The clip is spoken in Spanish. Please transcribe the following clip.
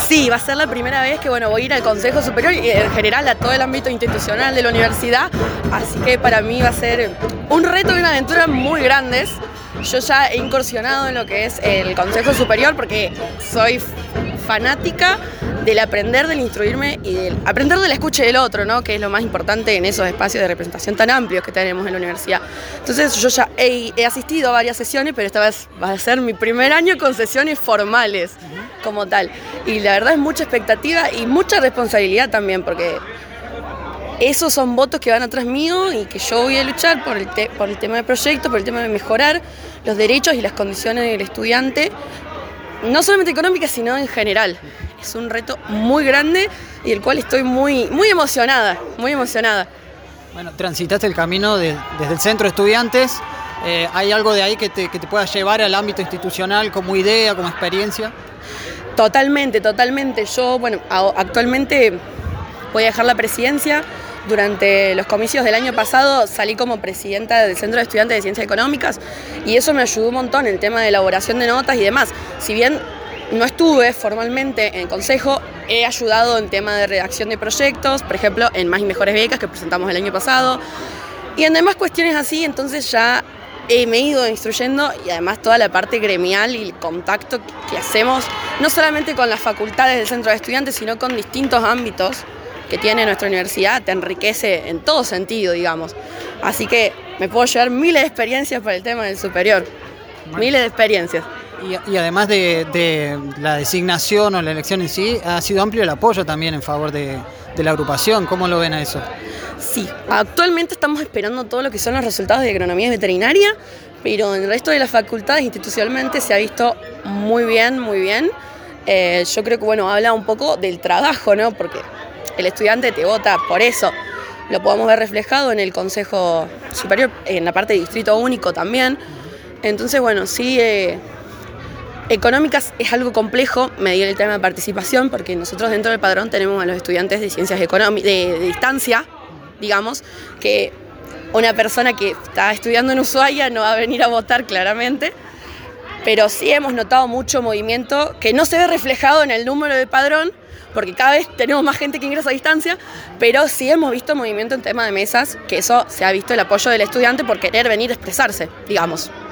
Sí, va a ser la primera vez que voy a ir al Consejo Superior y en general a todo el ámbito institucional de la universidad, así que para mí va a ser un reto y una aventura muy grandes. Yo ya he incursionado en lo que es el Consejo Superior porque soy fanática del aprender, del instruirme y del aprender de la escucha del otro, ¿no? Que es lo más importante en esos espacios de representación tan amplios que tenemos en la universidad. Entonces yo ya he asistido a varias sesiones, pero esta vez va a ser mi primer año con sesiones formales como tal. Y la verdad es mucha expectativa y mucha responsabilidad también, porque esos son votos que van atrás mío y que yo voy a luchar por el tema del proyecto, por el tema de mejorar los derechos y las condiciones del estudiante, no solamente económicas, sino en general. Es un reto muy grande y del cual estoy muy emocionada, muy emocionada. Bueno, transitaste el camino desde el centro de estudiantes. ¿Hay algo de ahí que te pueda llevar al ámbito institucional como idea, como experiencia? Totalmente. Yo, actualmente voy a dejar la presidencia. Durante los comicios del año pasado salí como presidenta del Centro de Estudiantes de Ciencias Económicas y eso me ayudó un montón en el tema de elaboración de notas y demás. Si bien no estuve formalmente en el consejo, he ayudado en tema de redacción de proyectos, por ejemplo, en Más y Mejores Becas que presentamos el año pasado y en demás cuestiones así, entonces ya me he ido instruyendo y además toda la parte gremial y el contacto que hacemos, no solamente con las facultades del Centro de Estudiantes, sino con distintos ámbitos que tiene nuestra universidad, te enriquece en todo sentido, digamos. Así que me puedo llevar miles de experiencias para el tema del superior, miles de experiencias. Y además de la designación o la elección en sí, ha sido amplio el apoyo también en favor de la agrupación. ¿Cómo lo ven a eso? Sí, actualmente estamos esperando todo lo que son los resultados de agronomía veterinaria, pero en el resto de las facultades institucionalmente se ha visto muy bien. Yo creo que habla un poco del trabajo, ¿no? Porque el estudiante te vota por eso. Lo podemos ver reflejado en el Consejo Superior, en la parte de distrito único también. Entonces, sí, económicas es algo complejo, medir el tema de participación, porque nosotros dentro del padrón tenemos a los estudiantes de ciencias económicas, de distancia, digamos, que una persona que está estudiando en Ushuaia no va a venir a votar claramente, pero sí hemos notado mucho movimiento que no se ve reflejado en el número de padrón, porque cada vez tenemos más gente que ingresa a distancia, pero sí hemos visto movimiento en tema de mesas, que eso se ha visto el apoyo del estudiante por querer venir a expresarse, digamos.